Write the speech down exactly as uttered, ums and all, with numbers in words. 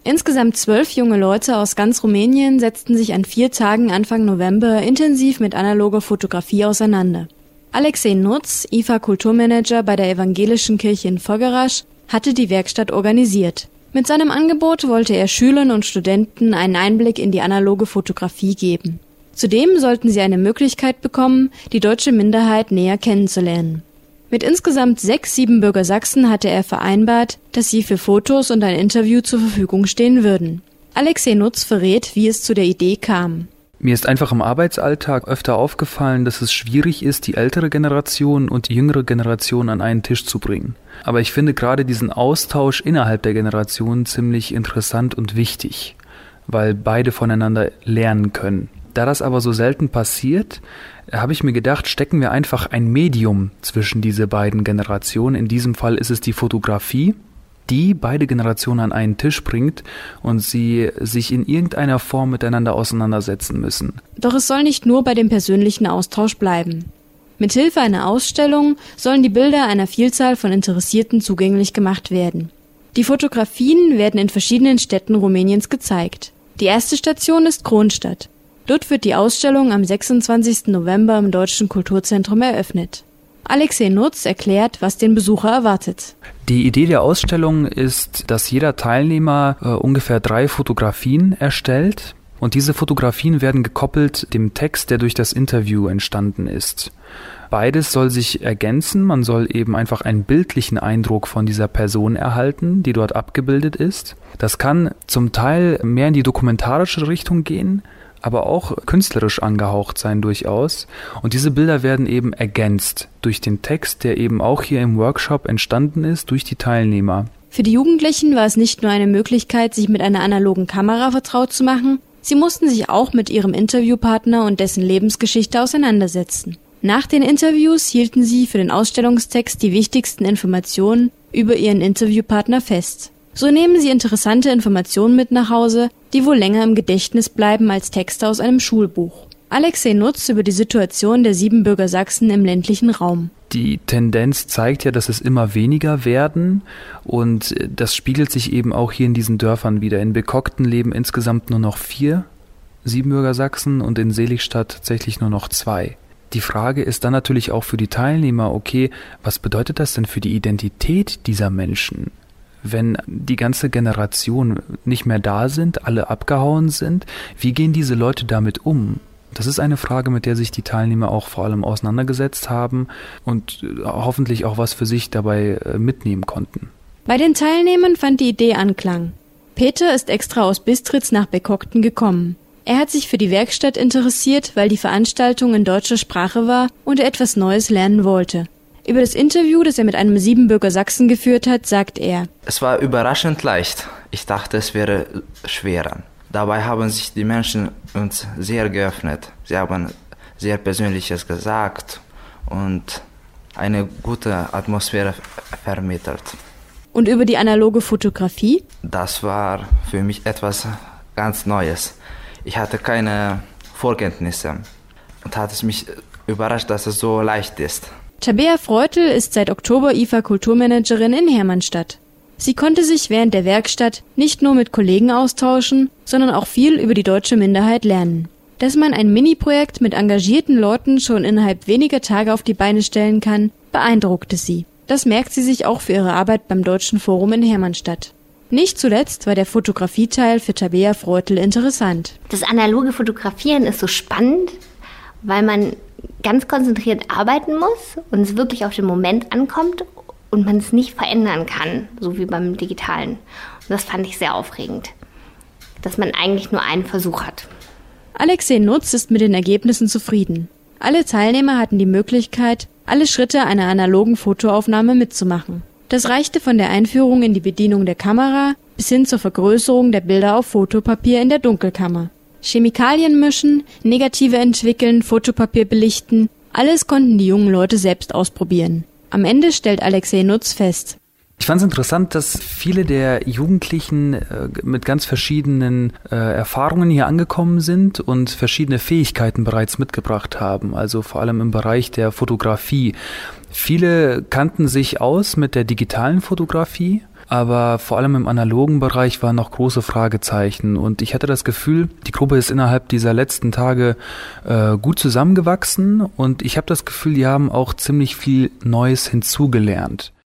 Insgesamt zwölf junge Leute aus ganz Rumänien setzten sich an vier Tagen Anfang November intensiv mit analoger Fotografie auseinander. Alexei Nutz, I F A-Kulturmanager bei der Evangelischen Kirche in Fogarasch, hatte die Werkstatt organisiert. Mit seinem Angebot wollte er Schülern und Studenten einen Einblick in die analoge Fotografie geben. Zudem sollten sie eine Möglichkeit bekommen, die deutsche Minderheit näher kennenzulernen. Mit insgesamt sechs Siebenbürger Sachsen hatte er vereinbart, dass sie für Fotos und ein Interview zur Verfügung stehen würden. Alexei Nutz verrät, wie es zu der Idee kam. Mir ist einfach im Arbeitsalltag öfter aufgefallen, dass es schwierig ist, die ältere Generation und die jüngere Generation an einen Tisch zu bringen. Aber ich finde gerade diesen Austausch innerhalb der Generation ziemlich interessant und wichtig, weil beide voneinander lernen können. Da das aber so selten passiert, habe ich mir gedacht, stecken wir einfach ein Medium zwischen diese beiden Generationen. In diesem Fall ist es die Fotografie, die beide Generationen an einen Tisch bringt und sie sich in irgendeiner Form miteinander auseinandersetzen müssen. Doch es soll nicht nur bei dem persönlichen Austausch bleiben. Mithilfe einer Ausstellung sollen die Bilder einer Vielzahl von Interessierten zugänglich gemacht werden. Die Fotografien werden in verschiedenen Städten Rumäniens gezeigt. Die erste Station ist Kronstadt. Dort wird die Ausstellung am sechsundzwanzigsten November im Deutschen Kulturzentrum eröffnet. Alexei Nutz erklärt, was den Besucher erwartet. Die Idee der Ausstellung ist, dass jeder Teilnehmer äh, ungefähr drei Fotografien erstellt und diese Fotografien werden gekoppelt dem Text, der durch das Interview entstanden ist. Beides soll sich ergänzen, man soll eben einfach einen bildlichen Eindruck von dieser Person erhalten, die dort abgebildet ist. Das kann zum Teil mehr in die dokumentarische Richtung gehen, aber auch künstlerisch angehaucht sein durchaus. Und diese Bilder werden eben ergänzt durch den Text, der eben auch hier im Workshop entstanden ist, durch die Teilnehmer. Für die Jugendlichen war es nicht nur eine Möglichkeit, sich mit einer analogen Kamera vertraut zu machen, sie mussten sich auch mit ihrem Interviewpartner und dessen Lebensgeschichte auseinandersetzen. Nach den Interviews hielten sie für den Ausstellungstext die wichtigsten Informationen über ihren Interviewpartner fest. So nehmen sie interessante Informationen mit nach Hause, die wohl länger im Gedächtnis bleiben als Texte aus einem Schulbuch. Alexei Nutz über die Situation der Siebenbürger Sachsen im ländlichen Raum. Die Tendenz zeigt ja, dass es immer weniger werden und das spiegelt sich eben auch hier in diesen Dörfern wieder. In Bekockten leben insgesamt nur noch vier Siebenbürger Sachsen und in Seligstadt tatsächlich nur noch zwei. Die Frage ist dann natürlich auch für die Teilnehmer, okay, was bedeutet das denn für die Identität dieser Menschen? Wenn die ganze Generation nicht mehr da sind, alle abgehauen sind, wie gehen diese Leute damit um? Das ist eine Frage, mit der sich die Teilnehmer auch vor allem auseinandergesetzt haben und hoffentlich auch was für sich dabei mitnehmen konnten. Bei den Teilnehmern fand die Idee Anklang. Peter ist extra aus Bistritz nach Bekockten gekommen. Er hat sich für die Werkstatt interessiert, weil die Veranstaltung in deutscher Sprache war und er etwas Neues lernen wollte. Über das Interview, das er mit einem Siebenbürger Sachsen geführt hat, sagt er: Es war überraschend leicht. Ich dachte, es wäre schwerer. Dabei haben sich die Menschen uns sehr geöffnet. Sie haben sehr Persönliches gesagt und eine gute Atmosphäre vermittelt. Und über die analoge Fotografie? Das war für mich etwas ganz Neues. Ich hatte keine Vorkenntnisse und hat es mich überrascht, dass es so leicht ist. Tabea Freutel ist seit Oktober I F A-Kulturmanagerin in Hermannstadt. Sie konnte sich während der Werkstatt nicht nur mit Kollegen austauschen, sondern auch viel über die deutsche Minderheit lernen. Dass man ein Mini-Projekt mit engagierten Leuten schon innerhalb weniger Tage auf die Beine stellen kann, beeindruckte sie. Das merkt sie sich auch für ihre Arbeit beim Deutschen Forum in Hermannstadt. Nicht zuletzt war der Fotografieteil für Tabea Freutel interessant. Das analoge Fotografieren ist so spannend, weil man ganz konzentriert arbeiten muss und es wirklich auf den Moment ankommt und man es nicht verändern kann, so wie beim Digitalen. Und das fand ich sehr aufregend, dass man eigentlich nur einen Versuch hat. Alexei Nutz ist mit den Ergebnissen zufrieden. Alle Teilnehmer hatten die Möglichkeit, alle Schritte einer analogen Fotoaufnahme mitzumachen. Das reichte von der Einführung in die Bedienung der Kamera bis hin zur Vergrößerung der Bilder auf Fotopapier in der Dunkelkammer. Chemikalien mischen, Negative entwickeln, Fotopapier belichten, alles konnten die jungen Leute selbst ausprobieren. Am Ende stellt Alexei Nutz fest: Ich fand es interessant, dass viele der Jugendlichen äh, mit ganz verschiedenen äh, Erfahrungen hier angekommen sind und verschiedene Fähigkeiten bereits mitgebracht haben, also vor allem im Bereich der Fotografie. Viele kannten sich aus mit der digitalen Fotografie, aber vor allem im analogen Bereich waren noch große Fragezeichen und ich hatte das Gefühl, die Gruppe ist innerhalb dieser letzten Tage äh, gut zusammengewachsen und ich habe das Gefühl, die haben auch ziemlich viel Neues hinzugelernt.